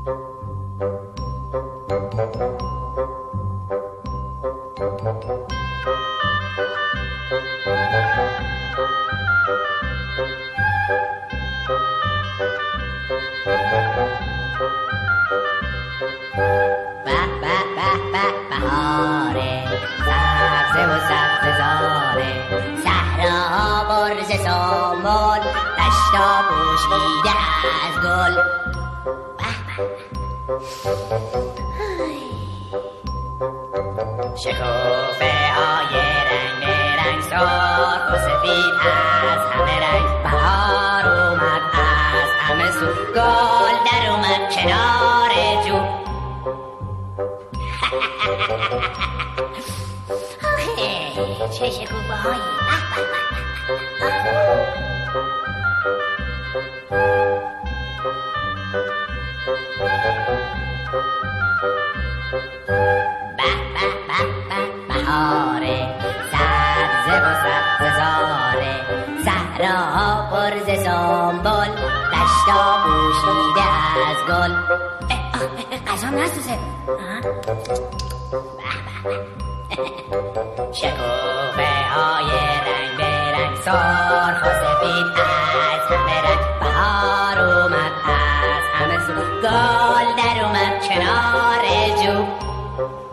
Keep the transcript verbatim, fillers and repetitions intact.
سامون دشتا پوشیده از گل. شکوفه های رنگ رنگ سرخ و سفید از همه رنگ. بهار اومد از همه سو، گل در اومد کنار جو. چه شکوفه هایی. بهاره سبزه و سبززاره، صحراها پر ز سنبل، دشتا پوشیده از گل. قضا نسوزه. شکوفه های رنگ برنگ سرخ و سفید از همه رنگ. بهار اومد از همه سو، گل در اومد کنار جو.